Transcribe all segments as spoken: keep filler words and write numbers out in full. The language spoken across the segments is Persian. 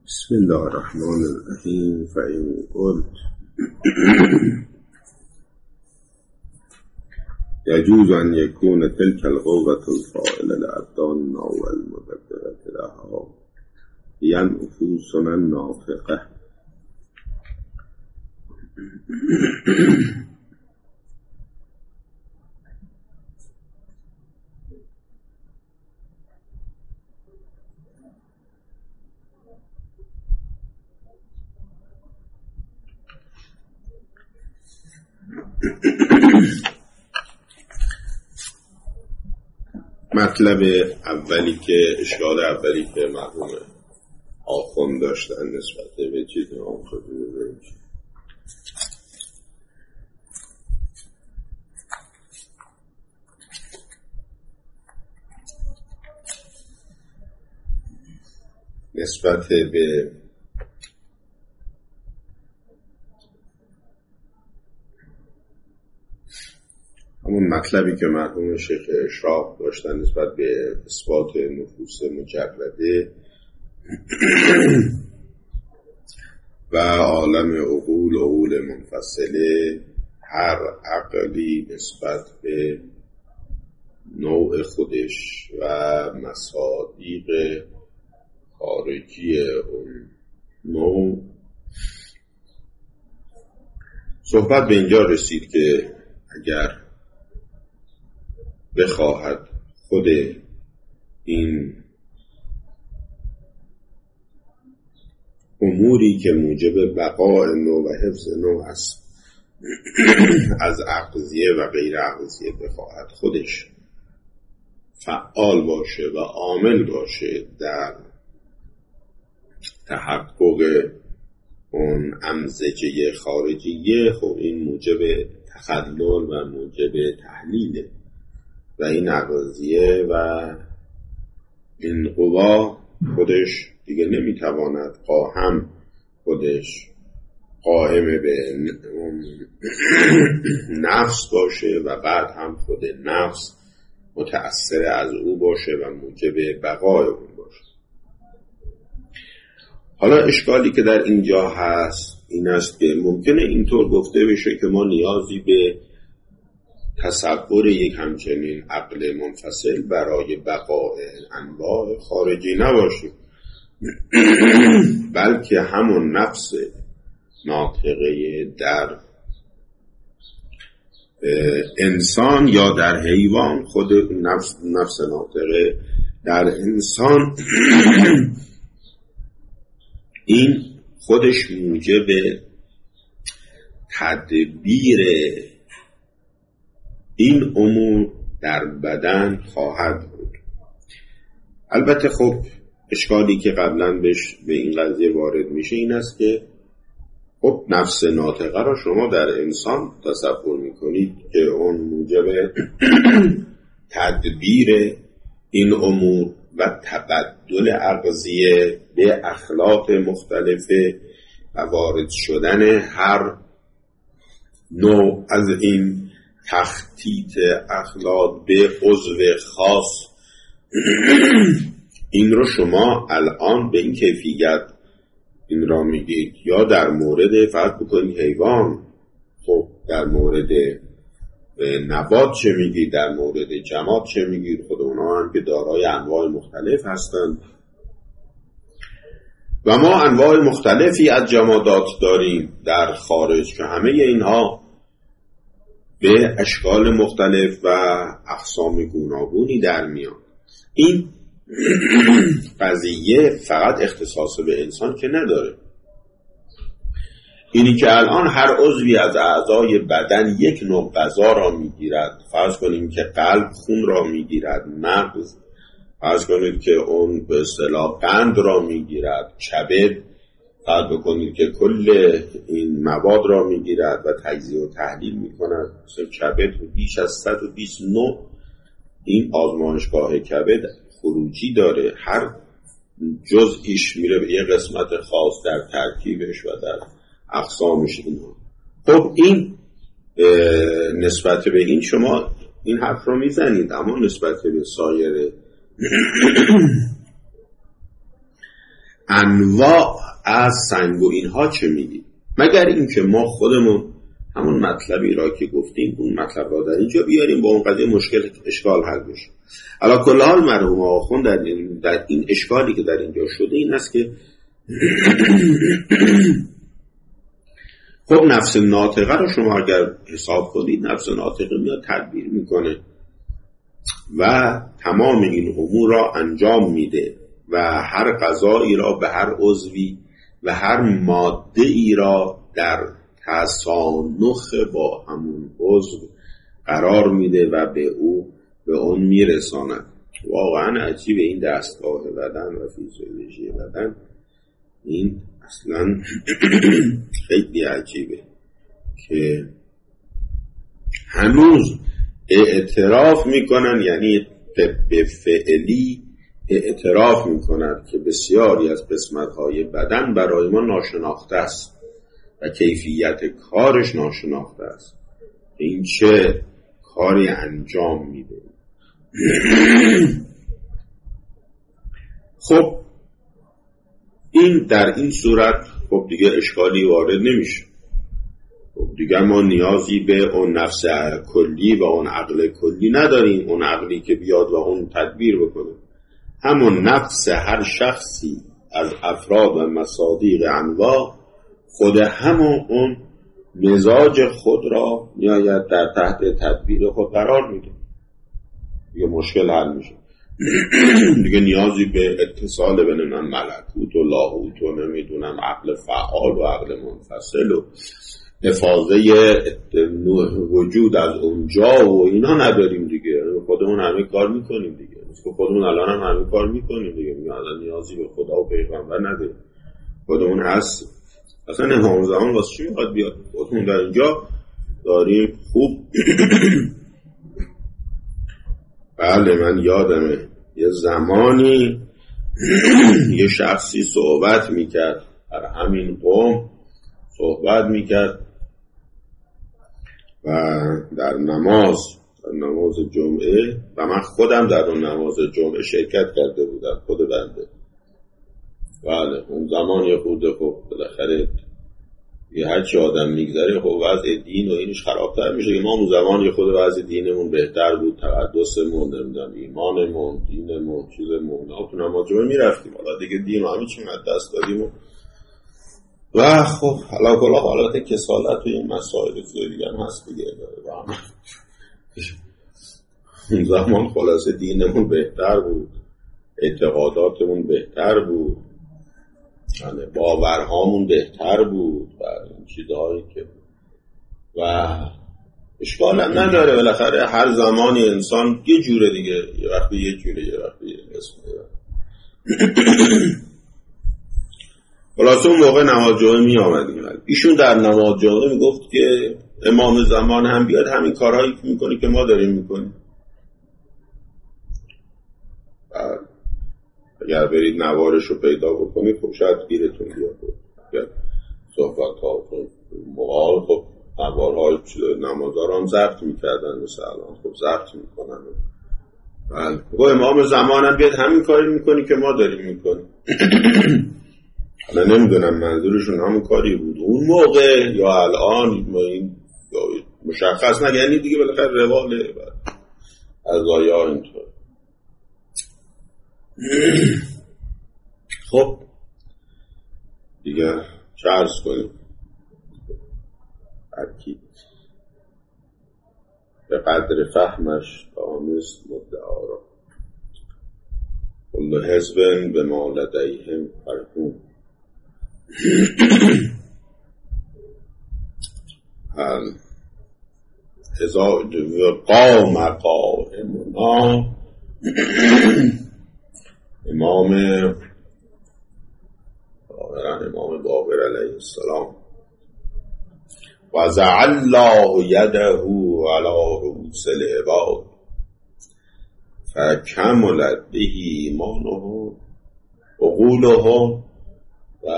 بسم الله الرحمن الرحیم. فإن قلت يجوز أن يكون تلك القوة الفاعلة لأبداننا والمدبرة لها هي نفوسنا الناطقة. مطلب اولی که اشکال اولی که مرحوم آخوند داشتن نسبت به چیز آخوندی بزنیم نسبت به همون مطلبی که مرحوم شیخ اشراق داشتن نسبت به اثبات نفوس مجرده و عالم عقول عقول منفصله، هر عقلی نسبت به نوع خودش و مصادیق خارجی اون نوع. صحبت به اینجا رسید که اگر بخواهد خود این اموری که موجب بقاء نوع و حفظ نوع است از اغذیه و غیر اغذیه بخواهد خودش فعال باشه و عامل باشه در تحقق اون امزجه خارجیه، خب این موجب تخلل و موجب تحلیله و این اغذیه و این قوا خودش دیگه نمیتواند قاهم خودش قائم به نفس باشه و بعد هم خود نفس متأثر از او باشه و موجب بقای اون باشه. حالا اشکالی که در اینجا هست این است که ممکنه اینطور گفته بشه که ما نیازی به تصور یک همچنین عقل منفصل برای بقاء انواع خارجی نباشیم، بلکه همون نفس ناطقه در انسان یا در حیوان، خود نفس نفس ناطقه در انسان این خودش موجب تدبیر این امور در بدن خواهد بود. البته خب اشکالی که قبلا بهش به این قضیه وارد میشه این است که خب نفس ناطقه را شما در انسان تصور میکنید که اون موجب تدبیر این امور و تبدل اغذیه به اخلاق مختلفه و وارد شدن هر نوع از این تخطیط اخلاق به عضو خاص، این رو شما الان به این کیفیت این را میگید. یا در مورد فرض بکنید حیوان، خب در مورد نبات چه میگید، در مورد جماد چه میگید؟ خود اونا هم که دارای انواع مختلف هستند و ما انواع مختلفی از جمادات داریم در خارج که همه اینها به اشکال مختلف و اقسام گوناگونی در میان. این قضیه فقط اختصاص به انسان که نداره، اینی که الان هر عضوی از اعضای بدن یک نوع غذا را میگیرد، فرض کنیم که قلب خون را میگیرد، مغز فرض کنید که اون به اصطلاح قند را میگیرد، کبد فرض بکنید که کل این مواد را میگیرد و تجزیه و تحلیل میکند. مثل کبد بیش از صد و بیست نوع این آزمایشگاه کبد خروجی داره، هر جزئیش میره به یه قسمت خاص در ترکیبش و در اقسامش. اینا خب این نسبت به این شما این حرف رو میزنید، اما نسبت به سایر انواع از سنگ و اینها چه میگیم؟ مگر اینکه ما خودمون همون مطلبی را که گفتیم اون مطلب را در اینجا بیاریم با اون قضیه مشکل اشکال حل بشه. علی کل حال مرحوم آخوند در این, در این اشکالی که در اینجا شده این است که خب نفس ناطقه رو شما اگر حساب کنید، نفس ناطقه میاد تدبیر میکنه و تمام این امور را انجام میده و هر غذایی را به هر عضوی و هر ماده ای را در تسانخ با همون عضو قرار میده و به او به اون میرساند. واقعا عجیبه این دستگاه بدن و فیزیولوژی بدن، این اصلا خیلی عجیبه که هنوز اعتراف میکنن، یعنی به فعلی اعتراف میکنند که بسیاری از قسمت‌های بدن برای ما ناشناخته است و کیفیت کارش ناشناخته است. این چه کاری انجام میده؟ خب این در این صورت خب دیگه اشکالی وارد نمیشه. خب دیگه ما نیازی به اون نفس کلی و اون عقل کلی نداریم، اون عقلی که بیاد و اون تدبیر بکنه. همون نفس هر شخصی از افراد و مصادیق انواع خود همون اون مزاج خود را میآید در تحت تدبیر خود قرار میده، دیگه مشکل حل میشه. دیگه نیازی به اتصال بین ملکوت و لاهوت و نمیدونم عقل فعال و عقل منفصل و افاضه وجود از اونجا و اینا نداریم دیگه. خودمون همه کار میکنیم دیگه، خودمون الان هم همه کار میکنیم دیگه. الان نیازی به خدا و پیغمبر نداریم، خودمون هست. اصلا امام زمان واسه چی میخواد بیاد؟ خودمون در اینجا داریم. خوب بله من یادمه یه زمانی یه شخصی صحبت میکرد، در همین قوم صحبت میکرد و در نماز در نماز جمعه، و من خودم در اون نماز جمعه شرکت کرده بودم، خود بنده. بله اون زمان یه خورده خب بالاخره یه هر چی آدم میگذره خب وضع دین و اینش خرابتر میشه که ما اون زمان یه خود وضع دینمون بهتر بود، تقدسمون، نمیدونم ایمانمون، دینمون، چیزمون، تو نماز جمعه میرفتیم. حالا دیگه دین و همه چی از دست دادیم و, و خب حالا کلا حالات کسالت و این مسائل دیگه هم هست دیگه. اون زمان خلاصه دینمون بهتر بود، اعتقاداتمون بهتر بود، یعنی باورهامون بهتر بود و این چیزهایی که و اشکال هم نداره. بالاخره هر زمانی انسان یه جوره دیگه، یه وقتی یه جوره یه وقتی یه اسمه. خلاصه اون موقع نماز جمعه می آمدیم، ایشون در نماز جمعه می گفت که امام زمان هم بیاد همین کارهایی که میکنی که ما داریم میکنیم. اگر برید نوارش رو پیدا بکنید خب شاید گیرتون بیاد صحبت ها موال. خب نوارهای نمازها هم ضبط میکردن مثلا، خب ضبط میکنن. خب امام زمان هم بیاد همین کاری میکنی که ما داریم میکنیم. حالا نمیدونم منظورشون همون کاری بود اون موقع یا الان، ما این مشخص نگه، یعنی دیگه بالاخره رواله از آیا اینطور. خب دیگه چه عرض کنیم؟ هرکی به قدر فهمش دانست مدعا را، کل حزب به ما لدیهم فرحون. ازا قام قائمنا امام امام باقر علیه السلام وضع الله یده علی رؤوس العباد فکملت به ایمانهم عقولهم و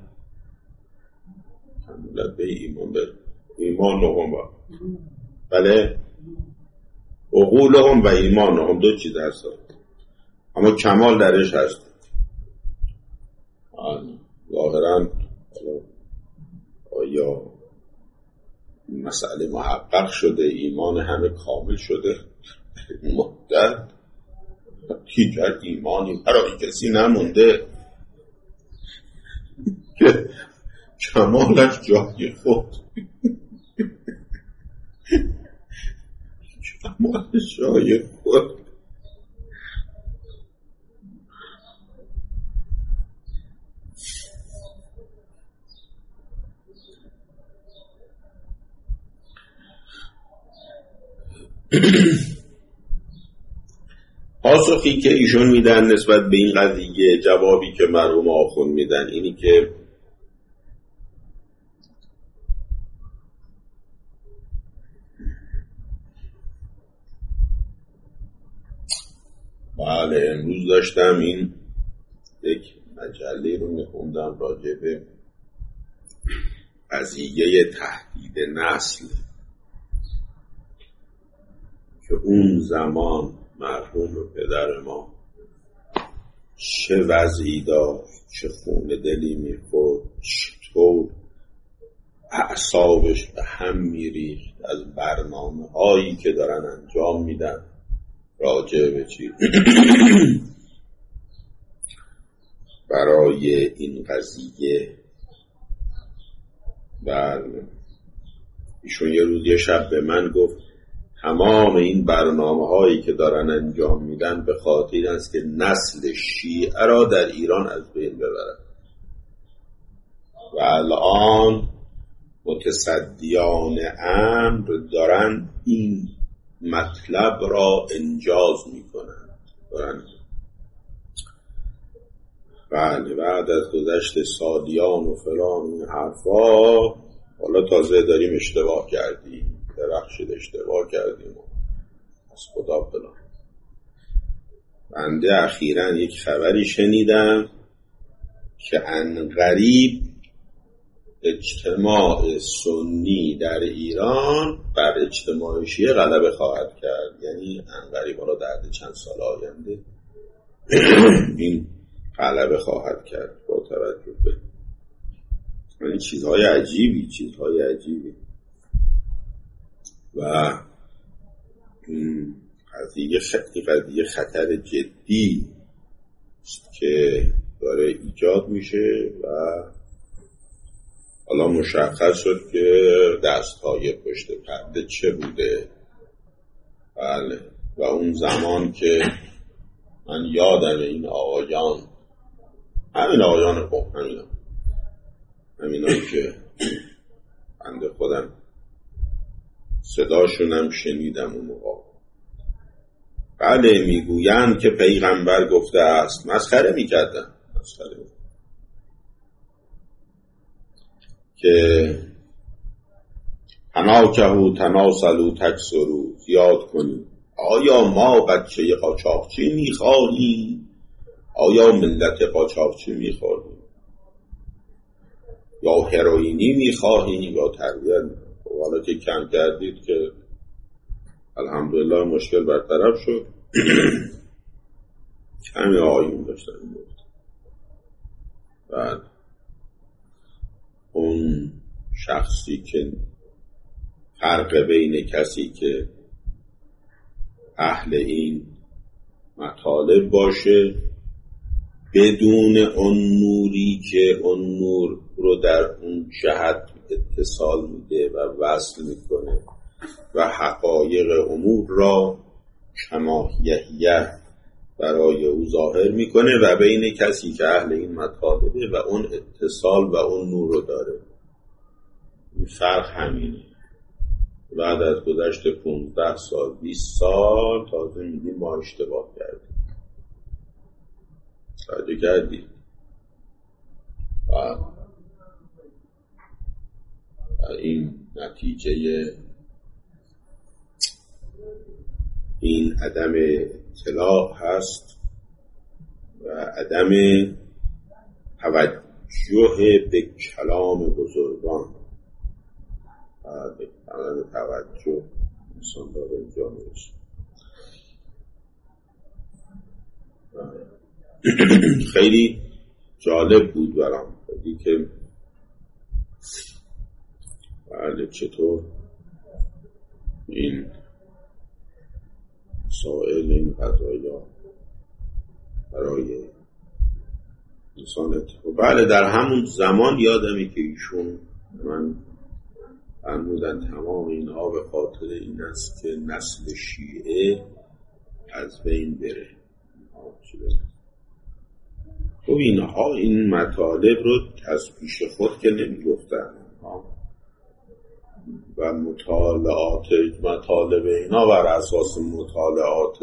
کملت به ایمان به ایمانهم بله عقولهم و ایمانهم دو چیز هست، اما کمال درش هست. ظاهراً آیا مسئله محقق شده، ایمان همه کامل شده، مدت دیگر ایمانی برای کسی نمونده که کمالش جای خود کمالش جای خود پاسخی که ایشون میدن نسبت به این قضیه، جوابی که مرحوم آخوند میدن اینی که بله امروز داشتم این یک مجله رو میخوندم راجع به قضیه تهدید نسل که اون زمان مرحوم پدر ما چه وضعی داشت، چه خون دلی میخورد، چطور اعصابش به هم میریخت از برنامه هایی که دارن انجام میدن راجع به چی برای این قضیه. بله ایشون یه روز یه شب به من گفت تمام این برنامه هایی که دارن انجام میدن به خاطر است که نسل شیعه را در ایران از بین ببرن و الان متصدیان امر دارن این مطلب را انجاز میکنن دارن. بله بعد از گذشت سالیان و فلان این حرفا حالا تازه داریم اشتباه کردیم، درخشید اشتباه کردیم از خدا بلا. بنده اخیراً یک خبری شنیدم که عنقریب اجتماع سنی در ایران بر اجتماع شیعه غلبه خواهد کرد. یعنی عنقریب حالا در چند سال آینده این غلبه خواهد کرد با توجه به این چیزهای عجیبی چیزهای عجیبی و این قضیه خطی قضیه خطر جدی که داره ایجاد میشه و حالا مشخص شد که دستهای پشت پرده چه بوده. بله و اون زمان که من یادم این آقایان همین آقایان خوب همین همین هایی که بنده خودم صداشونم شنیدم اون موقع. بله میگویند که پیغمبر گفته است، مسخره میکردن مسخره می که تناکهو تناسلو تکسرو زیاد کنی. آیا ما بچه قاچاقچی میخواهیم؟ آیا ملت قاچاقچی میخواهیم؟ یا هروئینی میخواهیم یا تربیت؟ حالا که کم کردید که الحمدلله مشکل برطرف شد. کمی آیون داشتن بود. بعد اون شخصی که فرق بین کسی که اهل این مطالب باشه بدون اون نوری که اون نور رو در اون جهت اتصال میده و وصل میکنه و حقایق امور را کما یحیه برای او ظاهر میکنه و بین کسی که اهل این مطالبه و اون اتصال و اون نور رو داره. این فرق همینه. بعد از گذشت پونزده سال بیست سال تازه میگیم ما اشتباه کردیم. توجه کردیم و این نتیجه این عدم اطلاع هست و عدم توجه به کلام بزرگان. عدم توجه انسان داره اینجا میرسه. خیلی جالب بود برام خیلی که بله چطور این سائل این قضایا برای انسان اتفاق. بله در همون زمان یادمی که ایشون من فرمودن تمام اینها به خاطر این است که نسل شیعه از بین بره. خب اینها این مطالب رو از پیش خود که نمی گفتن و مطالعات مطالب اینا بر اساس مطالعات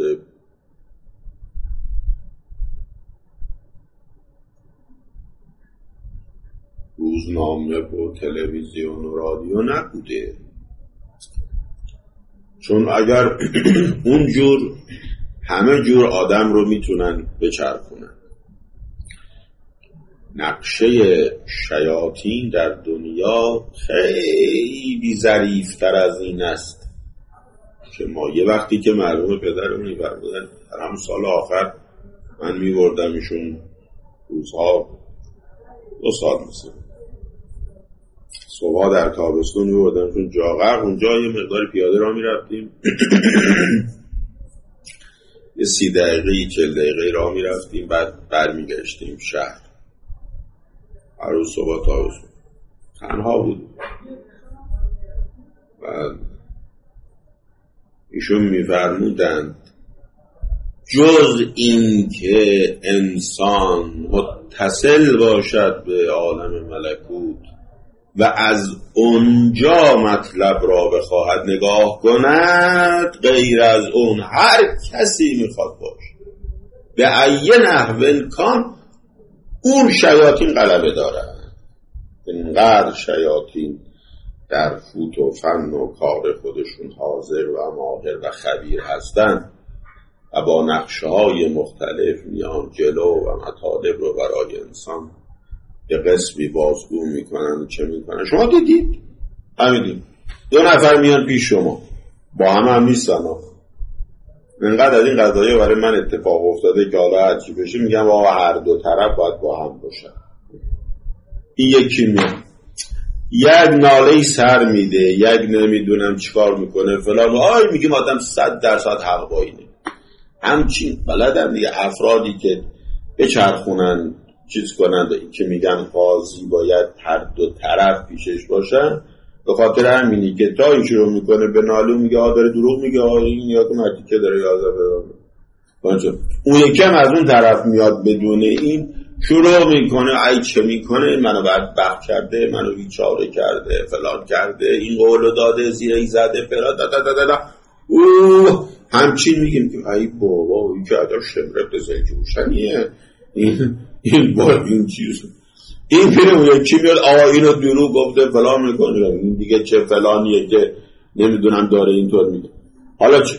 روزنامه و تلویزیون و رادیو نبوده، چون اگر اونجور همه جور آدم رو میتونن بچرخونن. نقشه شیاطین در دنیا خیلی ظریف‌تر از این است که ما یه وقتی که مرحوم پدرمون فرمودن در هم سال آخر من می‌بردم ایشون روزها دو سال مثلا صبح در تابستون می‌بردم چون جاغر اونجا یه مقدار پیاده را می‌رفتیم یه سی دقیقه چل دقیقه را می‌رفتیم بعد برمیگشتیم شهر. هر روز صبح تابستون تنها بود و ایشون می‌فرمودند جز این که انسان متصل باشد به عالم ملکوت و از اونجا مطلب را بخواهد نگاه کند، غیر از اون هر کسی میخواد باشه به ای نحو کان اون شیاطین غلبه دارد. اینقدر شیاطین در فوت و فن و کار خودشون حاضر و ماهر و خبیر هستند و با نقشه‌های مختلف میان جلو و مطالب رو برای انسان به قسمی بازگو میکنن. چه میکنن؟ شما دیدید؟ همین دو نفر میان پیش شما با هم هم نیستن، اینقدر از این قضایه برای من اتفاق افتاده که حالا هرچی بشه میگم آقا هر دو طرف باید با هم باشن. این یکی میاد یک ناله سر میده، یک نمیدونم چیکار میکنه فلان، آی میگیم آدم صد درصد حق با اینه. همچین بلدم دیگه افرادی که بچرخونن چیز کنند که میگن قاضی باید هر دو طرف پیشش باشن، به خاطر همینی که تا این شروع میکنه به نالو میگه آ داره دروغ میگه، آ این یا تو مردی که داره یازده بدانه، اون یکی هم از اون طرف میاد بدون این شروع میکنه ای چه میکنه، منو بدبخت کرده، منو بیچاره کرده، فلان کرده، این قولو داده، زیرهی زده، فلان دا دا دا دا دا. اوه همچین میگیم که ای بابا این که ادار شمرت زنجوشنیه این این با این چیز این پیره اون یکی میاد آقا اینو دروغ گفته فلان میکنه، این دیگه چه فلانیه که نمیدونم داره اینطور میگه. حالا چه؟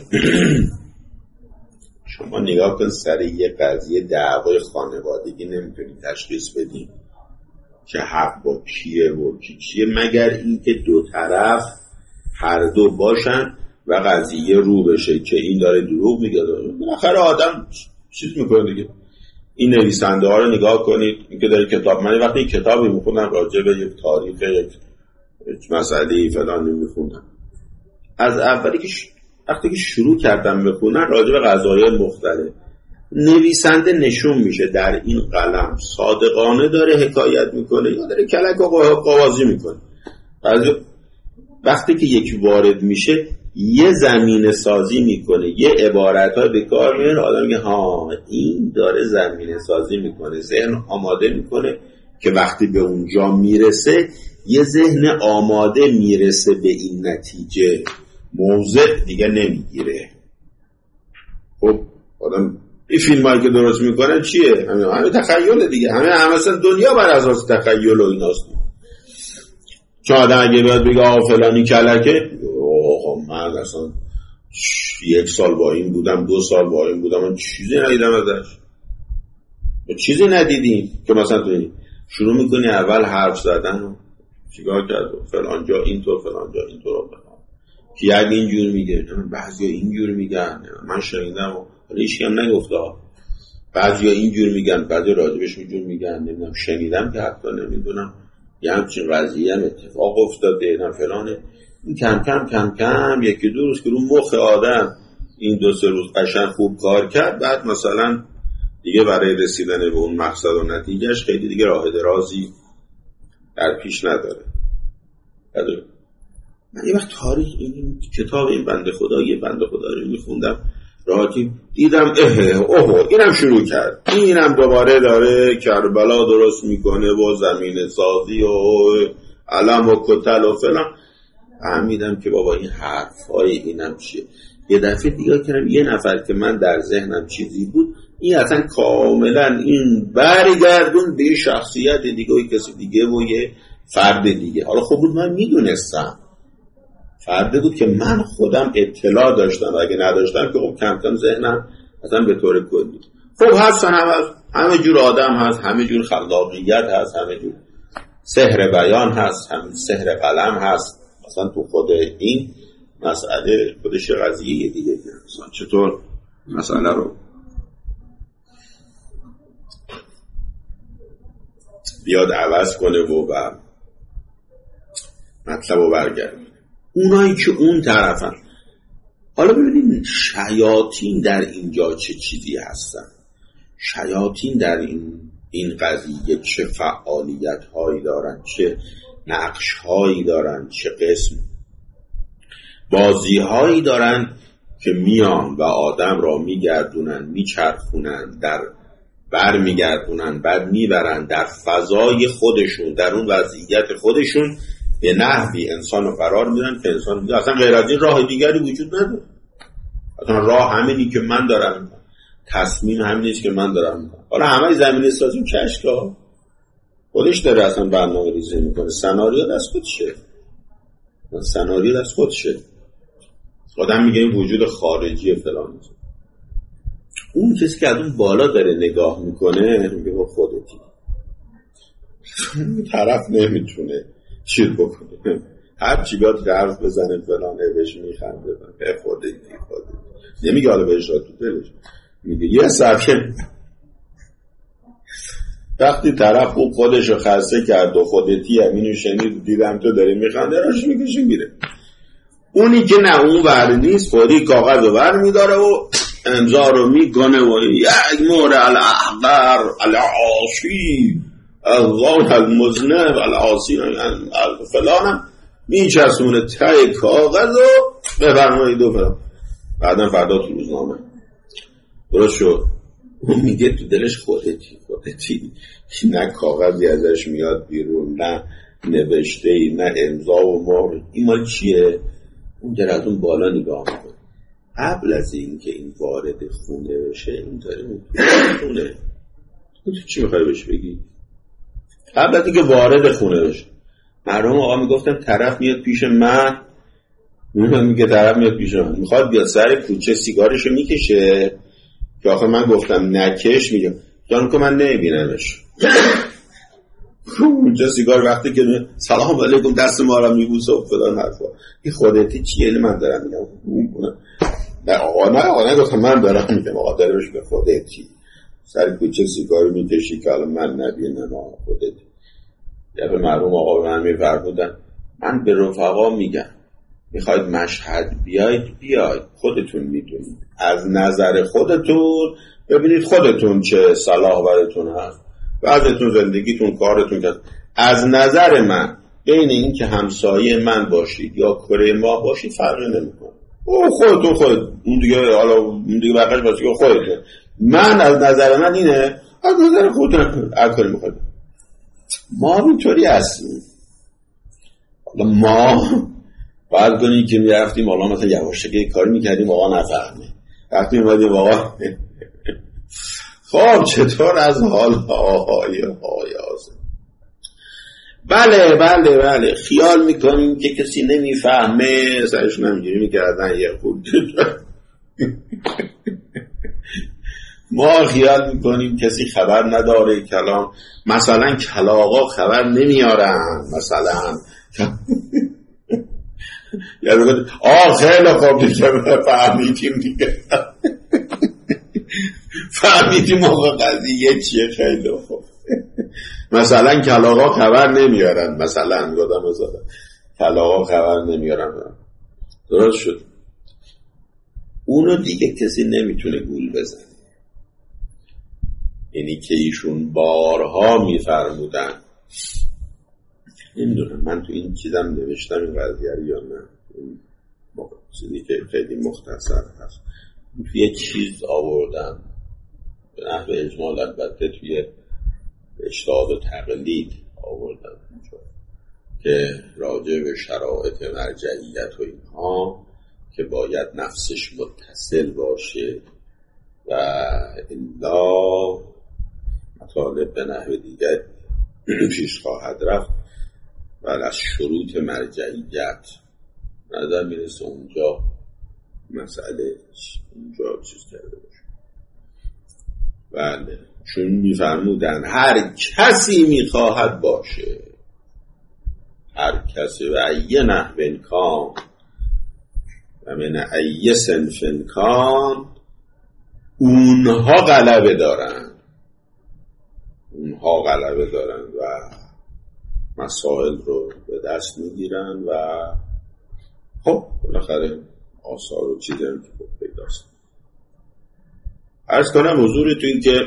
شما نگاه کن سر یه قضیه دعوای خانوادگی نمیتونی تشخیص بدیم که حق با کیه و کی کیه مگر اینکه دو طرف هر دو باشن و قضیه رو بشه که این داره دروغ میگه. بالاخره آدم چیز میکنه دیگه. این نویسنده ها رو نگاه کنید، این که داره کتاب، من وقتی این کتابی میخونم راجع به یک تاریخ یک مسئله فلان میخونم، از اولی که ش... وقتی که شروع کردم بخونم راجع به قضایای مختلف، نویسنده نشون میشه در این قلم صادقانه داره حکایت میکنه یا داره کلک و قوازی میکنه. وقتی که یک وارد میشه یه زمینه سازی میکنه، یه عبارت‌ها به کار میاره، آدم میگه ها این داره زمینه سازی میکنه، ذهن آماده میکنه که وقتی به اونجا میرسه یه ذهن آماده میرسه به این نتیجه، موضع دیگه نمیگیره. خب آدم این فیلمایی که درست میکنن چیه؟ همه همه تخیل دیگه، همه همه اصلا دنیا بر اساس تخیل و ایناست. چون آدم اگه باید بگه آه فلانی کلکه، آقا من اصلا یک سال با این بودم، دو سال با این بودم، من چیزی ندیدم ازش، چیزی ندیدیم که مثلا تو شروع میکنی اول حرف زدن و چیکار کرد فلان جا اینطور فلان جا اینطور که یک اینجور میگه، بعضی اینجور میگن، من شنیدم و هیچ کم نگفته. بعضیا اینجور میگن، بعضی راجبش اینجور میگن، نمیدونم شنیدم که حتی نمیدونم یه همچین قضیه هم اتفاق افتاده نه فلانه. این کم کم کم کم یکی دو روز که رو مخ آدم این دو سه روز قشنگ خوب کار کرد، بعد مثلا دیگه برای رسیدن به اون مقصد و نتیجهش خیلی دیگه راه درازی در پیش نداره. نداره. من یه وقت تاریخ این کتاب این بنده خدا یه بنده خدا رو میخوندم راحتی دیدم اه اوه اینم شروع کرد، اینم دوباره داره کربلا درست میکنه و زمین سازی و علم و کتل و فلان. فهمیدم که بابا این حرفای اینم چیه. یه دفعه دیگه کردم یه نفر که من در ذهنم چیزی بود این اصلا کاملا این برگردون به شخصیت دیگه و کسی دیگه و یه فرد دیگه. حالا خب بود من میدونستم فرده بود که من خودم اطلاع داشتم و اگه نداشتم که خب کم کم ذهنم اصلا به طور کلی خب هستن همه, همه جور آدم هست، همه جور خلاقیت هست، همه جور سحر بیان هست، همه سحر قلم هست. اصلا تو خود این مسئله خودش قضیه دیگه مثلا چطور مسئله رو بیاد عوض کنه و بر مطلب رو برگرد. اونایی که اون طرفن. حالا ببینید شیاطین در اینجا چه چیزی هستن. شیاطین در این این قضیه چه فعالیت هایی دارن، چه نقش هایی دارن، چه قسم بازی هایی دارن که میان و آدم را میگردونن، میچرخونن، در بر میگردونن، بعد میبرن در فضای خودشون، در اون وضعیت خودشون به نحوی انسان رو قرار میدن که انسان میگه اصلا غیر از این راه دیگری وجود نداره. اصلا راه همینی که من دارم، تصمیم همینیست که من دارم. حالا همه زمینه سازی کشکا خودش داره اصلا برنامه ریزی میکنه، سناریو دست خودشه، سناریو دست خودشه. آدم میگه این وجود خارجی فلان. اون کسی که از اون بالا داره نگاه میکنه میگه با خودتی. طرف نمیتونه چیز بکنه، هر چی بیاد حرف بزنه فلانه بهش میخنده به خودتی خودتی. نمیگه حالا بهش را تو دلش میگه یه سبکه. وقتی طرف خوب خودش رو خسته کرد و خودتی همینو شنید دیدم تو داری میخنده راش میکشه میره. اونی که نه اون ور نیست خودی کاغذ رو ور میداره و امضا رو میکنه و یک مور الاحقر العاصی الله المذنب العاصی فلانم میچسونه تای کاغذ و بفرمایید و فلان. بعدم فردا تو روزنامه درست شد. اون میگه تو دلش خودتی خودتی، نه کاغذی ازش میاد بیرون، نه نوشته ای، نه امضا و مهر. این مال چیه؟ اون در از اون بالا نگاه میکنه. قبل از این که این وارد خونه بشه این داره خونه. تو چی میخوای بهش بگی؟ قبل از این که وارد خونه بشه مرحوم آقا میگفتن طرف میاد پیش من، میگه طرف میاد پیش من میخواد بیاد سر کوچه سیگارشو میکشه که آخه من گفتم نکش، میگم جانم که من نمیبینمش. اونجا سیگار وقتی که سلام علیکم دست ما را میبوسه و فلان حرفا. این خودتی چیه؟ من دارم میگم نه آقا نه آقا نگفتم من دارم میگم آقا داره بهش به خودتی سر کوچه سیگار میکشی که الان من نبینم آقا خودتی. یا به مرحوم آقا به من میفرمودن من به رفقا میگم میخواید مشهد بیاید بیاید خودتون میدونید، از نظر خودتون ببینید خودتون چه صلاح براتون هست، بعضتون زندگیتون کارتون که از نظر من بین این که همسایه من باشید یا کره ما باشید فرقی نمیکنه. او خودتون خود اون دیگه حالا اون دیگه بقیش باشه خودتون. من از نظر من اینه، از نظر خودتون هر کاری میخواید. ما اینطوری هستیم. حالا ما بعد کنیم که میرفتیم حالا مثلا یواشکی که کاری میکردیم آقا نفهمه، وقتی میمادیم آقا خب چطور از حال آهای آیازه. بله بله بله خیال میکنیم که کسی نمیفهمه سرش نمیگیری میکردن یه خود ما خیال میکنیم کسی خبر نداره کلام، مثلا کلاغا خبر نمیارن مثلا یا بگید آه خیلی خوب دیگه فهمیدیم دیگه فهمیدیم موقع قضیه چیه. خیلی خوب. مثلا کلاغا خبر نمیارن، مثلا گفتم مثلا کلاغا خبر نمیارن، درست شد. اونو دیگه کسی نمیتونه گول بزنه. یعنی که ایشون بارها میفرمودن، نمیدونم من تو این چیزم نوشتم این قضیه یا نه، چیزی که خیلی مختصر هست توی یه چیز آوردم به نحو اجمال، البته توی اجتهاد و تقلید آوردم که راجع به شرایط مرجعیت و اینها که باید نفسش متصل باشه و الا مطالب به نحو دیگر پیش خواهد رفت و از شروط مرجعیت نظر میرسه اونجا مسئله اونجا چیز کرده باشه. بله، چون میفرمودن هر کسی میخواهد باشه، هر کسی و ایه نحو کان و من ایه صنف کان، اونها غلبه دارن، اونها غلبه دارن و مسائل رو به دست میگیرن و خب بالاخره آثار و چیزی هم که خب پیداست. عرض کنم حضورتون که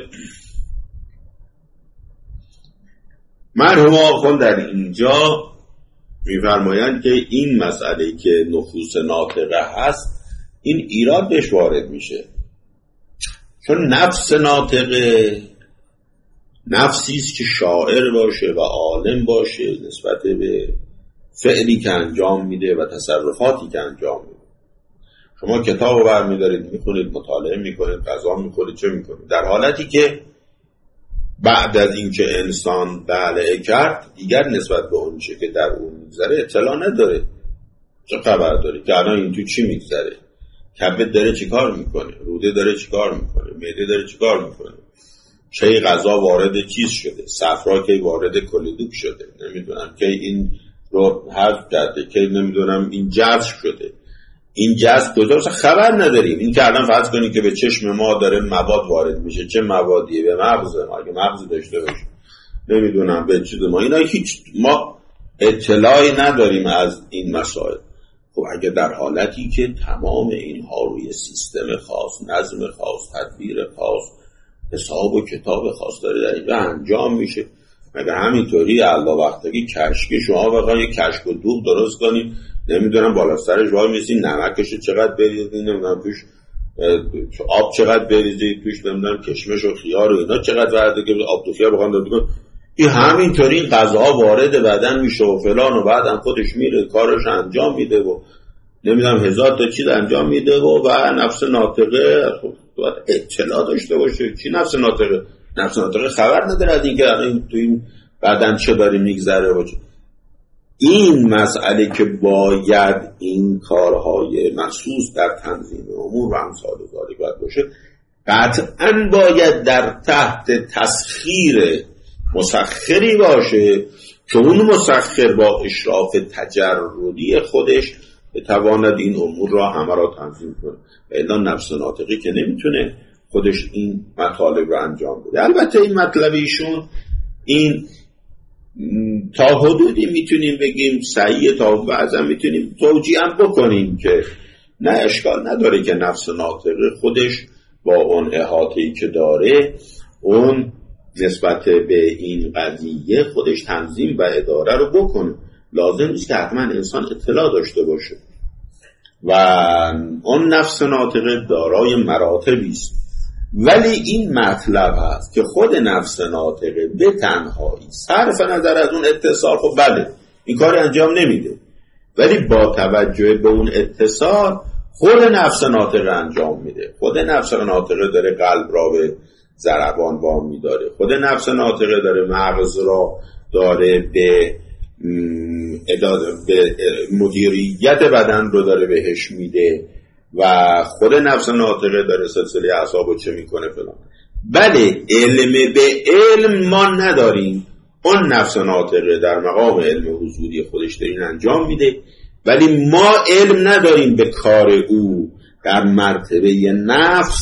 مرحوم آخوان در اینجا میفرمایند که این مسئله که نفوس ناطقه هست این ایراد بهش وارد میشه، چون نفس ناطقه نفسیست که شاعر باشه و عالم باشه نسبت به فعلی که انجام میده و تصرفاتی که انجام میده. شما کتاب رو برمیدارید میخونید، مطالعه میکنید، غذا میخورید، چه میکنید، در حالتی که بعد از اینکه انسان بلعه کرد دیگر نسبت به اون چه که در اون میگذره اطلاع نداره. چه خبر داره که الان این تو چی میگذره، کبد داره چی کار میکنه، روده داره چی کار میکنه، معده داره چی کار میکنه، چه غذا وارد چیز شده، صفرا که وارد کلیدوک شده، نمیدونم که این رو حذف کرده، که نمیدونم این جذب شده، این جذب کجاست خبر نداریم. این که الان فرض کنید که به چشم ما داره مواد وارد میشه، چه موادیه، به مغز ما، اگه مغز داشته باشه نمیدونم به چیز ما، اینا هیچ ما اطلاعی نداریم از این مسائل. خب اگه در حالتی که تمام اینها روی سیستم خاص، نظم خاص، تدبیر خاص، حساب و کتاب خاص داره در اینجا انجام میشه، مگه همینطوری الله وقتگی کشکی شما بخواید یک کشک و دوغ درست کنید، نمیدونم بالا سرش وای میسین نمکش چقدر بریزید، نمیدونم توش آب چقدر بریزید، توش نمیدونم کشمش و خیار و اینا چقدر ورده که آب تو خیار بخوام داد. این همینطوری غذاها وارد بدن میشه و فلان و بعدم خودش میره کارش انجام میده و نمیدونم هزار تا چیز انجام میده و و نفس ناطقه باید اطلاع داشته باشه. چی نفس ناطقه؟ نفس ناطقه خبر نداره از اینکه این تو این بدن چه داره میگذره باشه. این مسئله که باید این کارهای مخصوص در تنظیم امور و امثال ذالک باید باشه، قطعاً باید در تحت تسخیر مسخری باشه که اون مسخر با اشراف تجردی خودش بتواند این امور را همه را تنظیم کنه. الا نفس ناطقی که نمیتونه خودش این مطالب را انجام بده. البته این مطلب ایشون این تا حدودی میتونیم بگیم صحیح، تا بعضا میتونیم توجیه هم بکنیم که نه اشکال نداره که نفس ناطقه خودش با اون احاطه‌ای که داره اون نسبت به این قضیه خودش تنظیم و اداره رو بکنه. لازم نیست که حتما انسان اطلاع داشته باشه و اون نفس ناطقه دارای مراتبی است. ولی این مطلب هست که خود نفس ناطقه به تنهایی صرف نظر از اون اتصال، خب بله این کار انجام نمیده، ولی با توجه به اون اتصال خود نفس ناطقه انجام میده. خود نفس ناطقه داره قلب را به ضربان وام میداره، خود نفس ناطقه داره مغز را داره به به مدیریت بدن رو داره بهش میده و خود نفس ناطقه داره سلسله اعصاب رو چه میکنه فلان. بله علم به علم ما نداریم، اون نفس ناطقه در مقام علم حضوری خودش دارین انجام میده، ولی ما علم نداریم به کار او در مرتبه نفس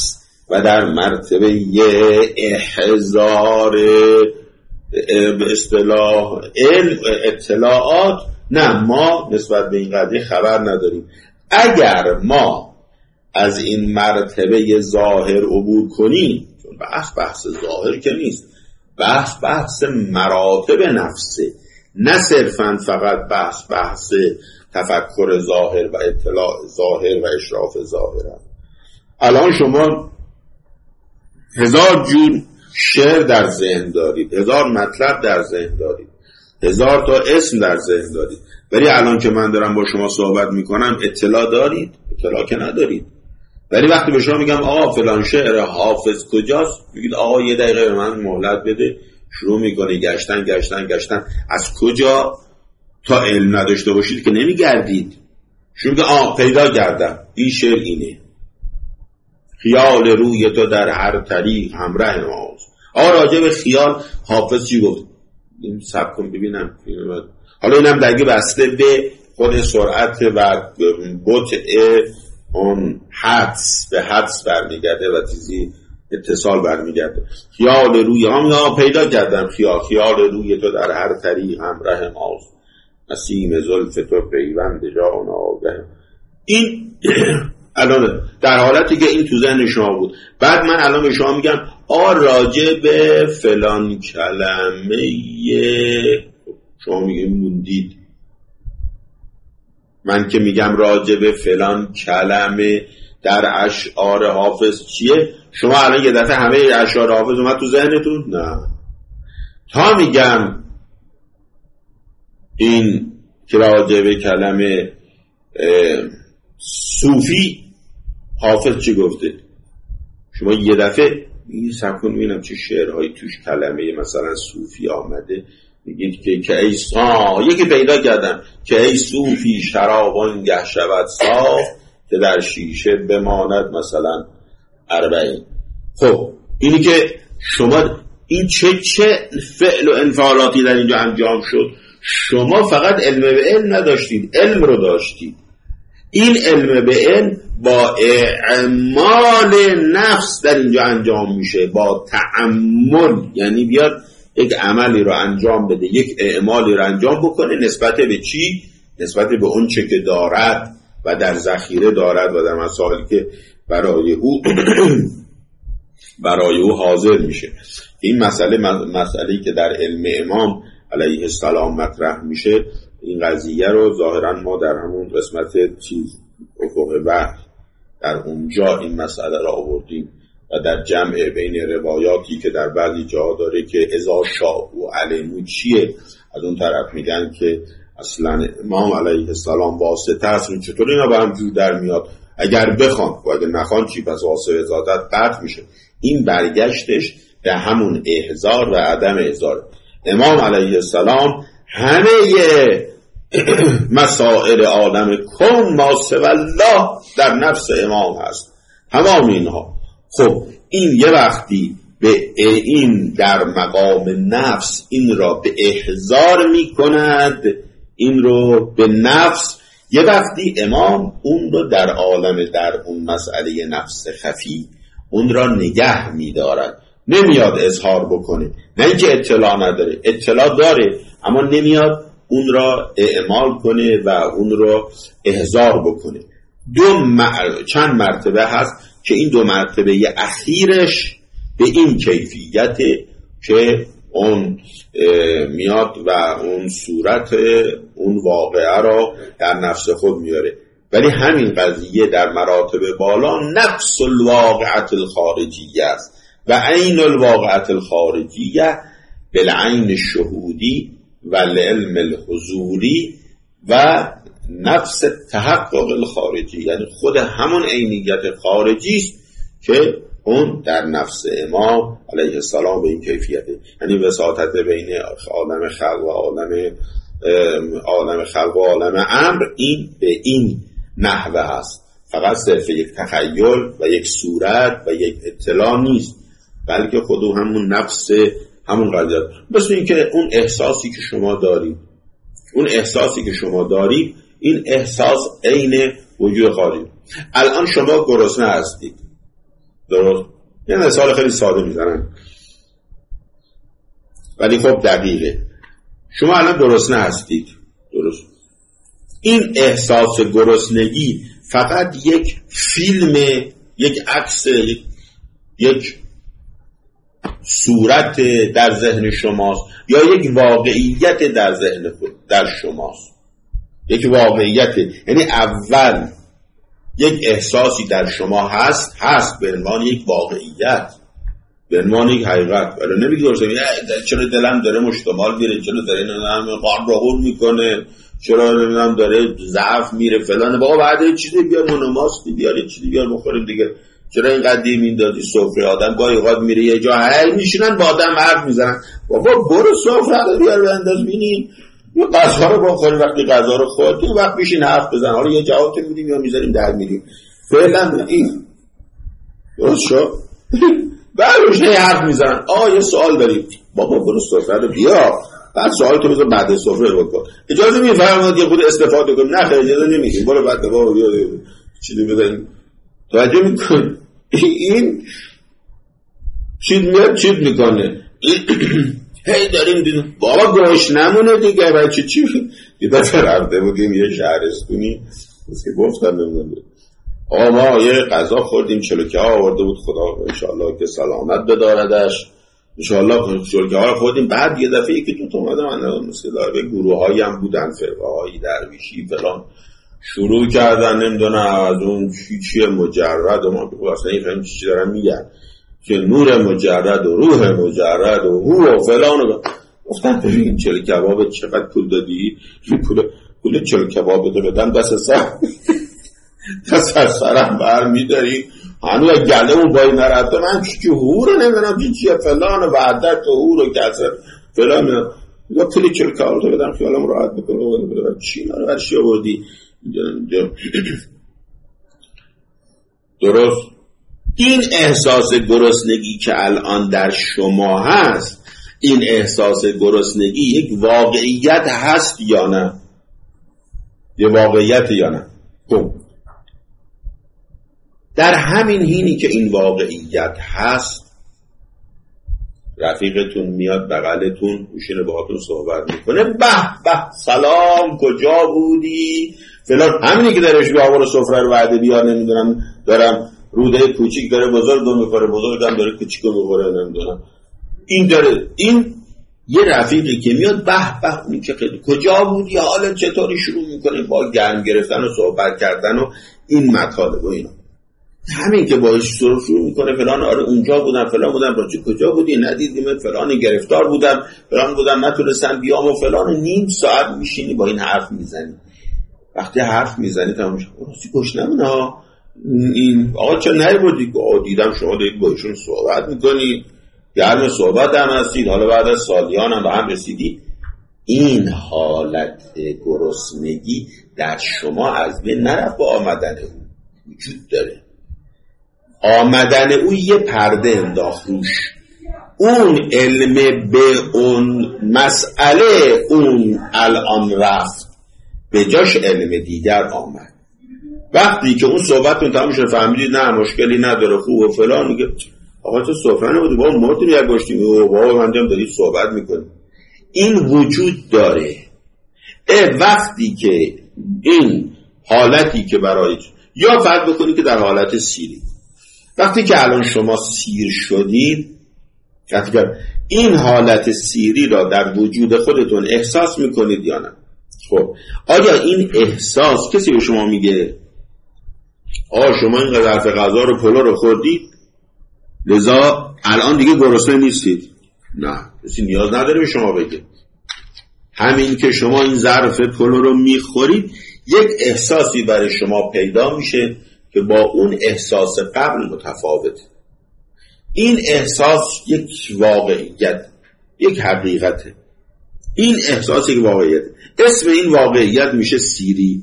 و در مرتبه احضار به اصطلاح علم اطلاعات نه، ما نسبت به این قضیه خبر نداریم. اگر ما از این مرتبه ظاهر عبور کنیم، چون بحث بحث ظاهر که نیست، بحث بحث مراتب نفسه، نه صرفاً فقط بحث بحث تفکر ظاهر و اطلاع ظاهر و اشراف ظاهر. الان شما هزار جور شعر در ذهن دارید، هزار مطلب در ذهن دارید، هزار تا اسم در ذهن دارید، ولی الان که من دارم با شما صحبت میکنم اطلاع دارید؟ اطلاع که ندارید. ولی وقتی به شما میگم آقا فلان شعر حافظ کجاست، میگید آقا یه دقیقه به من مهلت بده. شروع میکنه گشتن گشتن گشتن. از کجا؟ تا علم نداشته باشید که نمیگردید. شروع میگه آقا پیدا کردم این شعر اینه، خیال روی تو در هر طریق همراه ماست. آقا راجع به خیال حافظ چی گفت؟ این سب کن ببینم. حالا اینم درگه بسته به خود سرعت و بطء اون حدس به حدس برمیگرده و چیزی اتصال برمیگرده. خیال روی هم پیدا کردم، خیال خیال روی تو در هر طریق همراه ماست، نسیم زلف تو پیوند جان آگه. این الان در حالتی که این تو ذهن شما بود. بعد من الان به شما میگم آ راجع به فلان کلمه شما میگیم موندید. من که میگم راجع به فلان کلمه در اشعار حافظ چیه، شما الان یه دفعه همه اشعار حافظ اومد تو ذهنتون؟ نه. تا میگم این که راجع به کلمه صوفی حافظ چی گفته، شما یه دفعه این سب کن ببینم چه شعرهایی توش کلمه مثلا صوفی آمده. میگید که که ای صا یکی پیدا کردم که ای صوفی شرابان گه شود صاف، که در شیشه بماند مثلا اربعین. خب اینی که شما این چه چه فعل و انفعالاتی در اینجا انجام شد. شما فقط علم به علم نداشتید، علم رو داشتید. این علم به علم با اعمال نفس در اینجا انجام میشه، با تأمل. یعنی بیاد یک عملی رو انجام بده، یک اعمالی رو انجام بکنه نسبت به چی؟ نسبت به اون چه که دارد و در ذخیره دارد و در مسائلی که برای او برای او حاضر میشه. این مسئله مسئله‌ای که در علم امام علیه السلام مطرح میشه، این قضیه رو ظاهرا ما در همون قسمت چیز افق وحی در اونجا این مسئله را آوردیم و در جمع بین روایاتی که در بعضی جا داره که اذا شاء و علمو چیه، از اون طرف میگن که اصلا امام علیه السلام واسطه است. چطور اینا با هم جور در میاد؟ اگر بخوان و اگر نخوان چی؟ پس واسطه ذاتت قطع میشه. این برگشتش به همون احضار و عدم احضار. امام علیه السلام همه مسائل عالم کن ما سوی الله در نفس امام هست، تمام اینها. خب این یه وقتی به این در مقام نفس این را به احضار می کند، این رو به نفس. یه وقتی امام اون رو در عالم در اون مسئله نفس خفی اون را نگه می دارد، نمیاد اظهار بکنه. نه اینکه اطلاع نداره، اطلاع داره اما نمیاد اون را اعمال کنه و اون را احضار بکنه. دو مر... چند مرتبه هست که این دو مرتبه اخیرش به این کیفیت که اون میاد و اون صورت اون واقعه را در نفس خود میاره. ولی همین قضیه در مراتب بالا نفس الواقعت الخارجیه است و عین الواقعت الخارجیه بالعین الشهودی و العلم الحضوری و نفس تحقق الخارجی، یعنی خود همون عینیت خارجی است که اون در نفس امام علیه السلام به این کیفیته. یعنی وساطت بین عالم خلق و عالم عالم خلق و عالم امر این به این نحوه هست. فقط صرف یک تخیل و یک صورت و یک اطلاع نیست، بلکه خود همون نفس همون قضیه. مثل این که اون احساسی که شما دارید، اون احساسی که شما دارید این احساس عین وجود خارجی. الان شما گرسنه هستید، درست؟ یه مثال خیلی ساده میزنم ولی خب دقیقه. شما الان گرسنه هستید، درست؟ این احساس گرسنگی فقط یک فیلم، یک عکس، یک, یک صورت در ذهن شماست یا یک واقعیت در ذهن در شماست؟ یک واقعیت، یعنی اول یک احساسی در شما هست هست به عنوان یک واقعیت، به عنوان یک حقیقت. ولی نمیگی گرسنگی چرا دلم داره مشتمال میره، چرا داره نمیدونم قان راهون میکنه، چرا نمیدونم داره ضعف میره فلان. بابا بعد یه چیزی بیار مونوماستی، بیار یه چیزی بیار بخوریم دیگه. چرا این قدیم این دادی سفره؟ آدم گاهی اوقات میره یه جا هی میشینن با آدم حرف میزنن. بابا برو سفره رو بیار بنداز ببینی یه غذا رو بخوریم. وقتی غذا رو خوردیم وقت میشین حرف بزن. حالا یه جواب میدیم یا میذاریم در میریم. فعلا این درست شد. بعدش هی حرف میزنن. آ یه سوال داریم. بابا برو سفره رو بیار. بعد سوال تو بذار بعد سفره رو بکن. اجازه میفرمایید یه خود استفاده کنیم؟ نه خیر اجازه نمیگیم. برو بعد بابا بیا چیزی بزنیم. توجه میکن این چیز میاد چیز میکنه هی داریم دیدیم بابا گوش نمونه دیگه. بچه چی یه دفعه رفته بودیم یه شهرستونی که گفتن نمیدونم آقا ما یه غذا خوردیم چلوکه ها آورده بود خدا انشاءالله که سلامت بداردش انشاءالله چلوکه ها خوردیم. بعد یه دفعه یکی دوت اومده من مثل داره گروه هایی هم بودن فرقه هایی درویشی فلان شروع کردن نمیدونم از اون چی چیه مجرد و ما بگو اصلا این فهم چی دارن میگن که نور مجرد و روح مجرد و هو و فلان و گفتن ببین چلو کباب چقدر پول دادی؟ پول پول چلو کباب تو بدم دست سر دست از سرم بر میداری هنو گله اون بایی نرفته من چی هو رو نمیدونم چی چیه فلان و وعدت و هو رو کسر فلان میدونم یا پول چلو کباب تو بدم خیالم راحت بکنم چی ناره برشی آوردی درست. این احساس گرسنگی که الان در شما هست، این احساس گرسنگی یک واقعیت هست یا نه؟ یه واقعیت یا نه؟ خب در همین حینی که این واقعیت هست رفیقتون میاد بغلتون میشینه باهاتون صحبت میکنه به به سلام کجا بودی فلان. همینی که درش بیا آور سفره رو وعده بیار نمیدونم دارم روده کوچیک داره بزرگ رو میخوره بزرگم داره کوچیک رو میخوره نمیدونم این داره این یه رفیقی که میاد به به اون که خیلی کجا بودی حالا چطوری شروع میکنه با گرم گرفتن و صحبت کردن و این مطالب و اینا. همین که باهاش شروع میکنه فلان آره اونجا بودم فلان بودم راجع کجا بودی ندیدیم فلان گرفتار بودم فلان بودم نتونستم بیام و فلان. نیم ساعت میشینی با این حرف میزنی. وقتی حرف میزنی تمام شد راستی گشنمونه ها این آقا چه نبودی؟ آقا دیدم شما دارید با ایشون صحبت میکنی گرم صحبت هم هستید حالا بعد از سالیان هم به هم رسیدی. این حالت گرسنگی در شما از بین نرفت با آمدن او وجود داره. آمدن او یه پرده انداخت روش. اون علم به اون مسئله اون الان رفت به جاش علم دیگر آمد. وقتی که اون صحبتون تمام شد فهمیدید نه مشکلی نداره خوب و فلان میگه آقا تو صحبت نبودی بابا مردیم یک گشتیم و بابا من دارم دارید صحبت میکنی. این وجود داره. وقتی که این حالتی که برای یا فرض بکنید که در حالت سیری وقتی که الان شما سیر شدید وقتی که این حالت سیری را در وجود خودتون احساس میکنید یا نه؟ خب آیا این احساس کسی به شما میگه آه شما این ظرف غذا رو پلو رو خوردید لذا الان دیگه گرسنه نیستید؟ نه کسی نیاز نداره به شما بگه. همین که شما این ظرف پلو رو میخورید یک احساسی برای شما پیدا میشه که با اون احساس قبل متفاوته. این احساس یک واقعیت یک حقیقته. این احساس یک واقعیت. اسم این واقعیت میشه سیری.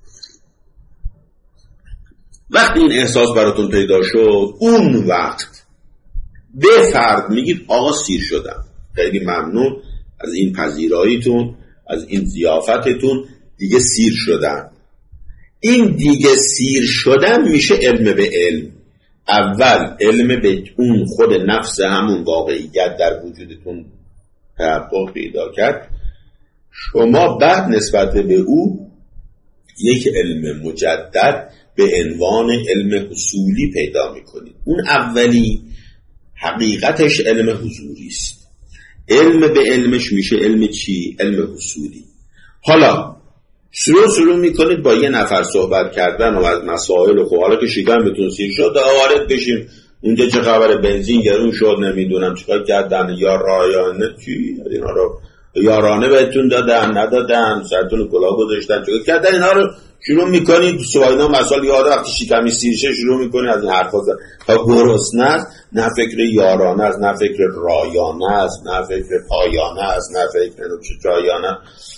وقتی این احساس براتون پیدا شد اون وقت به فرد میگید آقا سیر شدم خیلی ممنون از این پذیراییتون از این ضیافتتون دیگه سیر شدم. این دیگه سیر شدن میشه علم به علم. اول علم به اون خود نفس همون واقعیت در وجودتون تحقق پیدا کرد، شما بعد نسبت به او یک علم مجدد به عنوان علم حصولی پیدا میکنید. اون اولی حقیقتش علم حضوری است. علم به علمش میشه علم چی؟ علم حصولی. حالا شروع شروع میکنید با یه نفر صحبت کردن و از مسائل و حالا که شکم بهتون سیر شد وارد بشیم اونجا چه خبر بنزین گرون شد نمیدونم چیکار کردن یا رایانه چی اینا رو یارانه بهتون دادن ندادن سرتون کلاه گذاشتن چیکار کردن اینا رو شروع میکنید. سواینا مسائل یاد وقتی شکمی سیر شه شروع میکنید از این حرفا تا گرسنه است، نه فکر یارانه است، نه فکر رایانه است، نه فکر پایانه است، نه فکر چایانه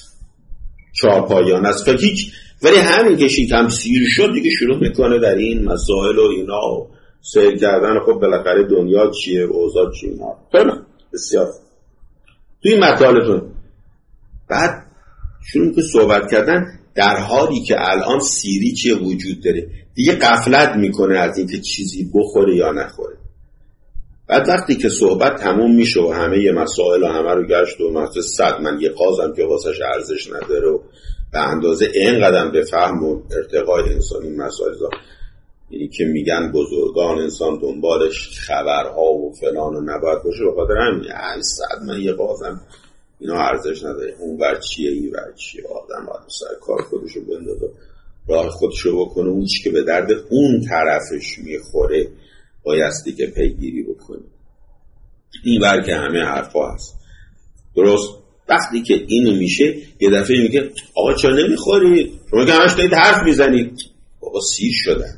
چهارپایانه است، فکر ولی همین که شکم سیر شد دیگه شروع میکنه در این مسائل و اینا سیر کردن. خب بالاخره دنیا چیه اوضاع چیه اینا خیلی بسیار توی مطالبتون بعد شروع که صحبت کردن در حالی که الان سیری چیه وجود داره دیگه غفلت میکنه از این که چیزی بخوره یا نخوره. بعد وقتی که صحبت تموم میشه و همه یه مسائل و همه رو گشت و مثلا صد من یه قازم که واسش ارزش نداره و به اندازه این قدم به فهم و ارتقای انسانی مسائل اینی که میگن بزرگان انسان دنبالش خبرها و فلان و نباید باشه به خاطر همین صد من یه قازم اینا ارزش نداره. اون ور چیه این ور چیه آدم باید سر کار خودشو بندازه راه خودشو بکنه اون چی که به درد اون طرفش میخوره بایستی که پیگیری بکنی. این ور که همه حرفا هست درست. وقتی که اینو میشه یه دفعه میگه آقا چرا نمیخوری شما که همش دارید حرف میزنید بابا سیر شدن.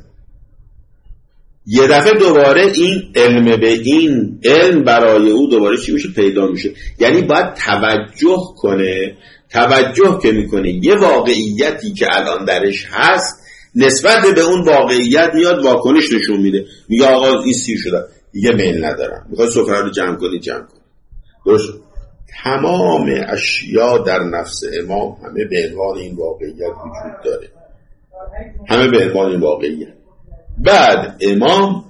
یه دفعه دوباره این علم به این علم برای او دوباره چی میشه پیدا میشه. یعنی باید توجه کنه. توجه که میکنه یه واقعیتی که الان درش هست نسبت به اون واقعیت میاد واکنش نشون میده میگه آقا این سیر شده دیگه میل ندارم میخواد سفره رو جمع کنی جمع کنی. درست. تمام اشیا در نفس امام همه به عنوان این واقعیت وجود داره همه به عنوان این واقعیت. بعد امام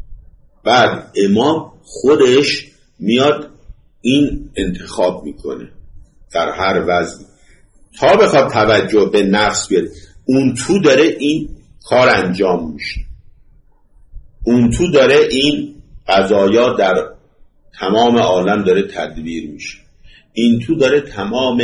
بعد امام خودش میاد این انتخاب میکنه در هر وضعی تا بخواد توجه به نفس بیاره اون تو داره این کار انجام میشه اون تو داره این قضایا در تمام عالم داره تدبیر میشه این تو داره تمام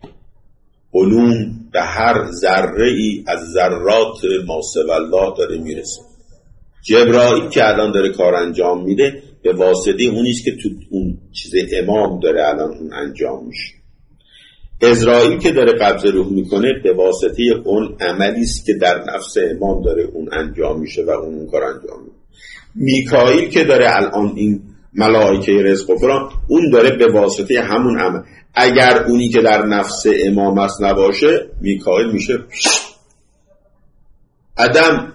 علوم به هر ذره ای از ذرات ماسو الله داره میرسه. جبرائیل که الان داره کار انجام میده به واسطه اونیست که تو اون چیز امام داره الان اون انجام میشه. عزرائیل که داره قبض روح میکنه به واسطه اون عملیست که در نفس امام داره اون انجام میشه و اون, اون کار انجام میده. میکائیل که داره الان این ملائکه رزق و فلان اون داره به واسطه همون عمل. اگر اونی که در نفس امام است نباشه میکائیل میشه عدم.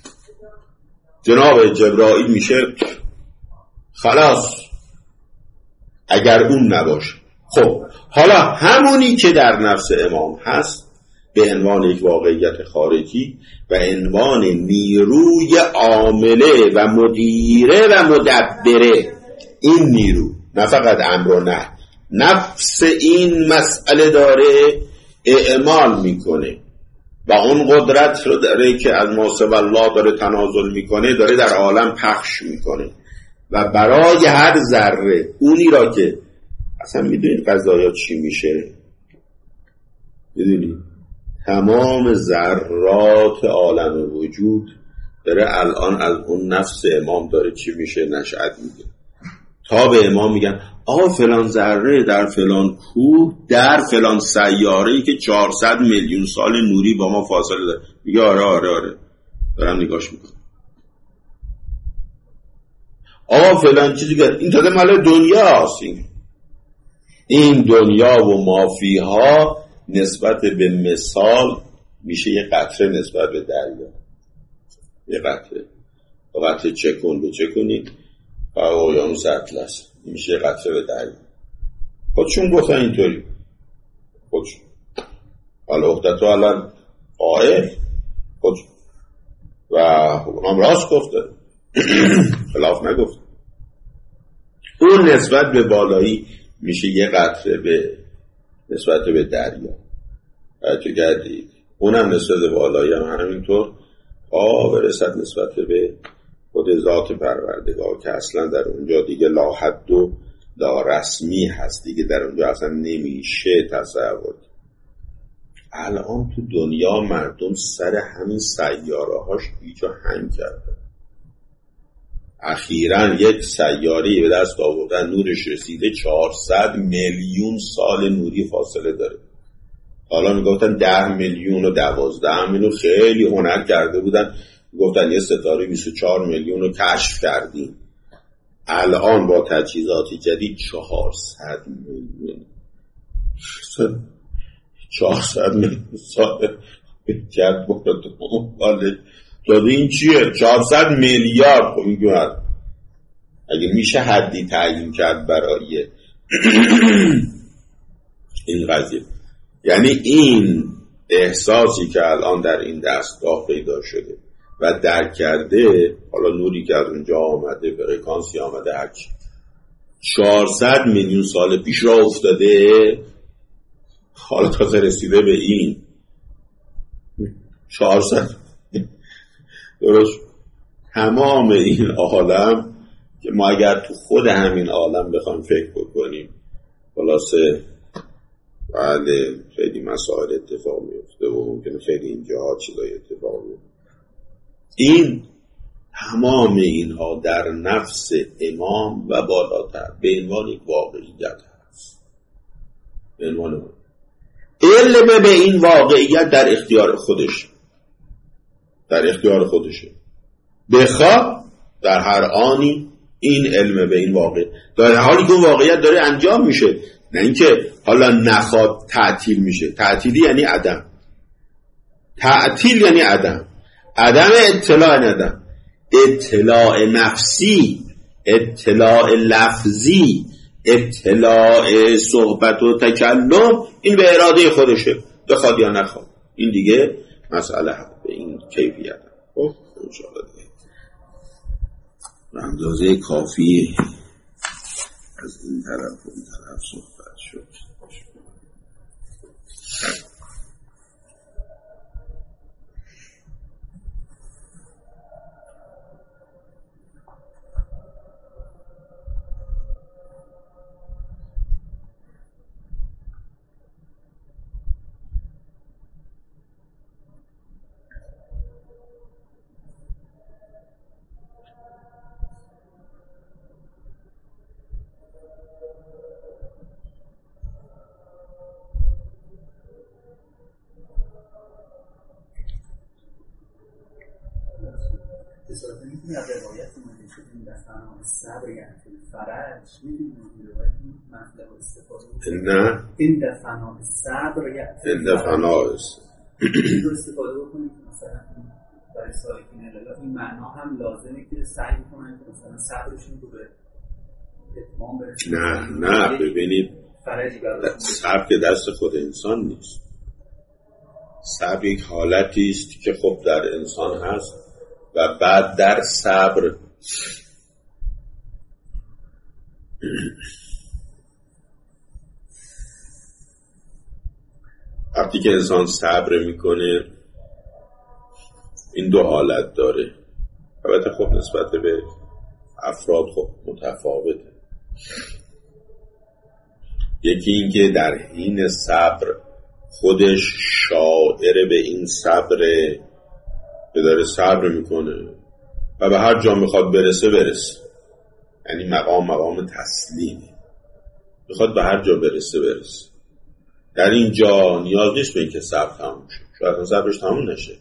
جناب جبرائیل میشه خلاص اگر اون نباشه. خب حالا همونی که در نفس امام هست به عنوان یک واقعیت خارجی و عنوان نیروی عامله و مدیره و مدبره این نیرو نه فقط امر و نهی نفس این مسئله داره اعمال میکنه و اون قدرت رو داره که از ماسو الله داره تنازل میکنه داره در عالم پخش میکنه و برای هر ذره اونی را که اصلا میدونید قضایا چی میشه میدونید تمام ذرات عالم وجود داره الان از اون نفس امام داره چی میشه نشأت میده تا به امام میگن آقا فلان ذره در فلان کوه در فلان سیاره‌ای که چهارصد میلیون سال نوری با ما فاصله داره میگه آره آره آره دارم نگاش میکنم. آقا فلان چیزی که این تازه مال دنیاست این. این دنیا و مافیها نسبت به مثال میشه یه قطره نسبت به دریا یه قطره و قطره چه کن به چه کنی و اقیانوس اطلس میشه قطره به دریا. خودشون گفتن اینطوری خودشون حالا اخدتو الان قائل خودشون و اونم راست گفته خلاف نگفت. اون نسبت به بالایی میشه یه قطره به نسبت به دریا. توجه کردید؟ اونم نسبت به بالایی هم همینطور آ برسد نسبت به خود ذات پروردگار که اصلا در اونجا دیگه لا حد و لا رسمی هست دیگه، در اونجا اصلا نمیشه تصور. الان تو دنیا مردم سر همین سیاره هاش پیچ و هنگ کردن. اخیراً یک سیاره به دست آوردن نورش رسیده چهارصد میلیون سال نوری فاصله داره. حالا میگفتن ده میلیون و دوازده میلیون، خیلی هنر کرده بودن، گفتن یه ستاره بیست و چهار میلیون رو کشف کردیم. الان با تجهیزات جدید چهارصد میلیون چهارصد میلیون سال کرد بکنه. داده این چیه؟ چهارصد میلیارد. خب میگه اگه میشه حدی تعیین کرد برای این قضیه. یعنی این احساسی که الان در این دستگاه پیدا شده و درک کرده، حالا نوری که از اونجا آمده، فرکانسی آمده، هرچی چهارصد میلیون سال پیش را افتاده، حالا تازه رسیده به این چهارصد. درست تمام این عالم که ما اگر تو خود همین عالم بخوایم فکر بکنیم، خلاصه بله خیلی مسائل اتفاق میفته و ممکنه خیلی اینجا چیزای اتفاق میفته. این تمام اینها در نفس امام و بالاتر به عنوان یک واقعیت هست. به عنوان علم به این واقعیت در اختیار خودش، در اختیار خودشه. بخواه در هر آنی این علم به این واقع در حالی که اون واقعیت داره انجام میشه، نه اینکه حالا نخواد تعطیل میشه. تعطیلی یعنی عدم. تعطیل یعنی عدم. عدم اطلاع ندم. اطلاع نفسی، اطلاع لفظی، اطلاع صحبت و تکلم، این به اراده خودشه، بخواد یا نخواد. این دیگه مسئله به این کیفیت. خب انشاءالله دیگه اندازه کافی از این طرف و این طرف صحبت شد. اصلا میتونی از روایت اومده شد این دفعه صبر یعنی فرج میدونی این روایت مطلب استفاده بود نه این دفعه صبر یعنی این دفعه این رو استفاده بکنید مثلا برای سایکین الالا این معنا هم لازمه که سعی کنن که مثلا صبرشون رو به اتمام برسید. نه نه ببینید صبر که دست خود انسان نیست. صبر یک حالتی است که خب در انسان هست و بعد در صبر وقتی که انسان صبر میکنه این دو حالت داره. البته خب نسبت به افراد خب متفاوته. یکی این که در حین صبر خودش شاعر به این صبر که داره صبر میکنه و به هر جا میخواد برسه برسه، یعنی مقام مقام تسلیمی، میخواد به هر جا برسه برسه. در این جا نیاز نیست به این که صبر تموم شه، شاید صبرش تموم نشه،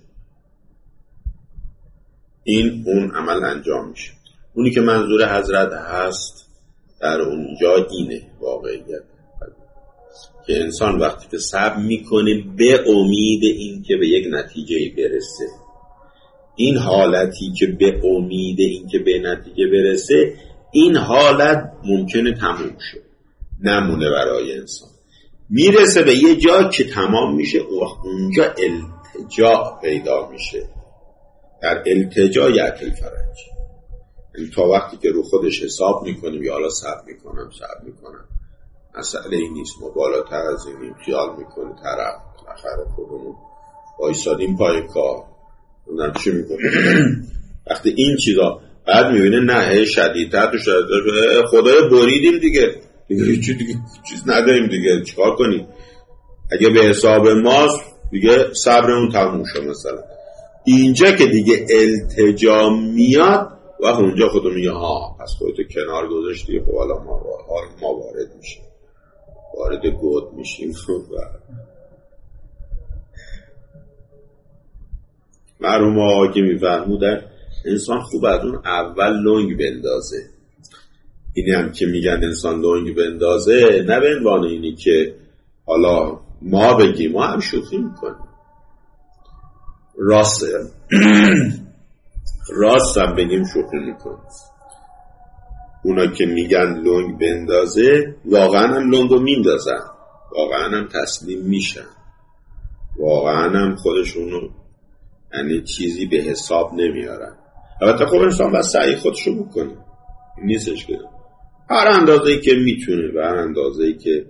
این اون عمل انجام میشه. اونی که منظور حضرت هست در اونجا اینه واقعیت که انسان وقتی که صبر میکنه به امید این که به یک نتیجه برسه، این حالتی که به امید این که به نتیجه برسه، این حالت ممکنه تموم شه، نمونه برای انسان، میرسه به یه جا که تمام میشه و اونجا التجا پیدا میشه. در التجا یعطی الفرج. تا وقتی که رو خودش حساب میکنیم یا حالا صبر میکنم صبر میکنم مسئله این نیست، ما بالاتر از اینیم، خیال میکنه طرف بالاخره خودمون وایسادیم پای کار اونم چی میکنه. وقتی این چیزا بعد میبینه نه شدیدتر تو شدیدتر خدای بریدیم دیگه دیگه هیچی دیگه چیز نداریم دیگه چیکار کنیم. اگه به حساب ماست دیگه صبرمون تموم شد. مثلا اینجا که دیگه التجا میاد و اونجا خودمون میگه ها پس خودتو کنار گذاشتی، خب حالا ما ما وارد میشیم وارد گود میشیم. مرحوم آقا میفرمودن انسان خوب از اون اول لنگ بندازه. اینی هم که میگن انسان لنگ بندازه نه به عنوان اینی که حالا ما بگیم، ما هم شوخی میکنیم، راست راست هم بگیم شوخی میکنیم. اونا که میگن لنگ بندازه واقعا هم لنگو میندازن، واقعا هم تسلیم میشن، واقعا هم خودشونو یعنی چیزی به حساب نمیارن. البته خب انسان باید سعی خودشو بکنه، نیستش که هر اندازه‌ای که میتونه و هر اندازه‌ای که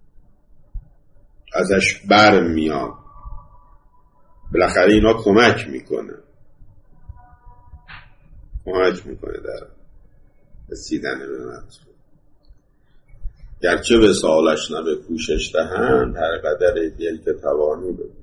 ازش بر میاد بالاخره اینا کمک میکنه کمک میکنه در رسیدن به مطلوب. گرچه به سوالش نه به کوشش دهند هر قدر دل که توانی به